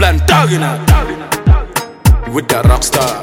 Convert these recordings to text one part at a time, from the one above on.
Plantagina with the rockstar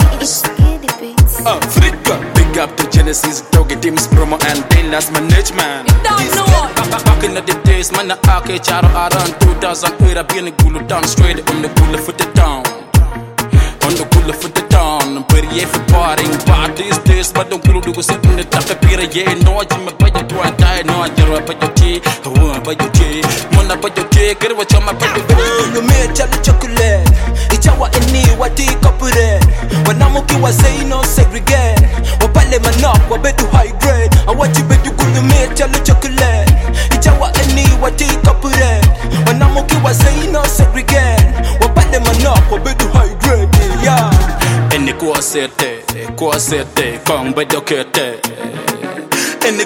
Africa. Big up to Genesis, Doggy Teams, Promo and Daylas Management. Back in the days, man, I can't charo around 2000 era being a gulu down straight on the gulu for the town. On the gulu for the town, pretty for partying, but these days, but don't gulu do sit in the top of Pira, yeah, no, Jim, but you do die, no, you're up at your tea, but your tea, Mona, but your tea, get what you're my baby. You made chocolate, it's our any what tea copper. When I'm okay, was say no segregate. Or pale manok, or bet to high grade. I want you bet you could make chocolate. It's our any what tea copper. When I'm okay, was say no segregate. Or pale manok, or bet to high grade. Yeah. Any quasete, come by the kete. Any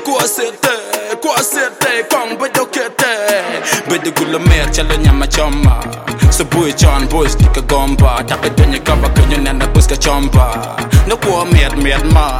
quasete, come by the kete. Bet the gula mer, challenge chama. So boy John boys kick a gomba. Tap it when you cover canyon and a buska chomba. No poor mad ma.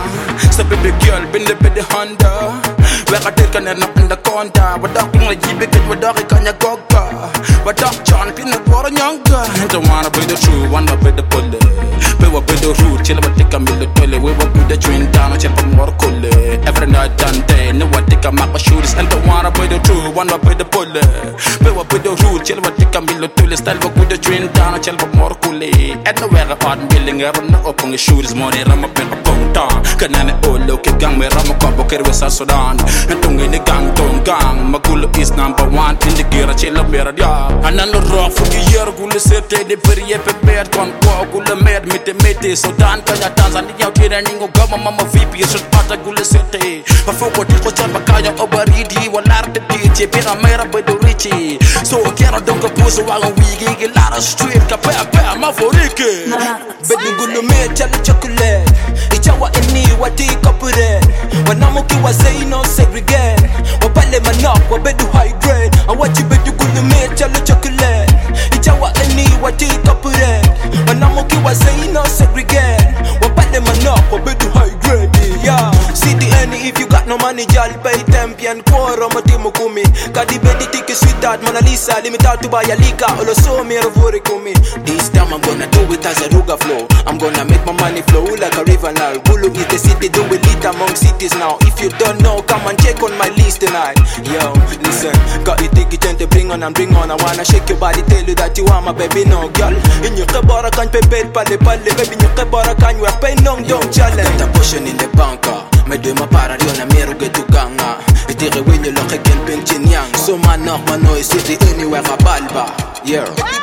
So baby girl been the bed Honda. Where I take an anaconda. But dog like you big with dog kanya goga. But dog John peanut water younger. Don't wanna be the true, wanna be the bullet. We were with the root, chill about take a middle toilet. We were with the twin down, chill for more cool. Every night and day, no one take a map of shooters. And don't wanna be the true, wanna be the bullet. We were with the root, chill about take a middle toilet. Style with the twin down, chill for more cool. And the weather hard building, I run up on the shooters, money, ram up in a pong town. Can I all look at gang, where I'm a couple of South Sudan. And don't in the gang, Magula is number one in the gear, chill up here. And I'm the rock for the year, Gula set the period, prepared, Gula made me the mate. So Dan Kaya Tanzania, Tirango, Gama, Mama VP, so Pata Gula Sete. But for what you got, Bakaya, Obaridi, one art the DJ, Piramera, by the Richie. So Kara don't go push while we get a lot of street, Capella, Maforike. But you gonna make chocolate. It's our any what tea copper. When I'm okay, was say no segregate. Or pale manok, or bet to high grade. I want you bet you gonna make chocolate. It's our any what tea copper. When I'm okay, was say no segregate. Or pale manok, or bet to high grade. Yeah. City any if you got no money, jal pay tempian quorum matimo kumi. Kadi bedi tiki sweetheart Mona Lisa. Limit out to buy a lika. Olo so me rovore kumi. This time I'm gonna do it as a ruga flow. I'm gonna make my money flow like a river now. Gulu is the city, do it lit among cities now. If you don't know, come and check on my list tonight. Yo, listen, got it ticket and to bring on and bring on. I wanna shake your body, tell you that you are my baby, no girl. In your kabara can pay pale, baby, in your kabara can you pay no, don't challenge. Got a portion in the banker. Me do my party on a mirror get to ganga. It is when you look again, pinching young. So man, no, man, no, it's city anywhere a balba. Yeah.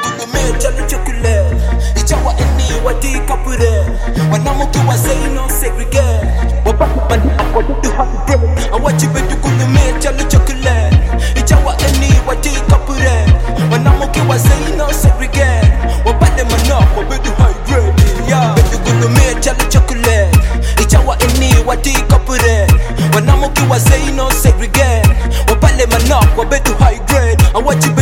Chocolate. It's our any what tea copper. When I'm okay, I say no segregate. But I want to have a break. I want you to go to me, chocolate. It's our any what tea copper. When I'm okay, I say no segregate. But I'm not, but bet you high grade. Yeah. Bet you go to me, chocolate. It's our any what tea copper. When I'm okay, I say no segregate. But I'm not, but bet you high grade. I want you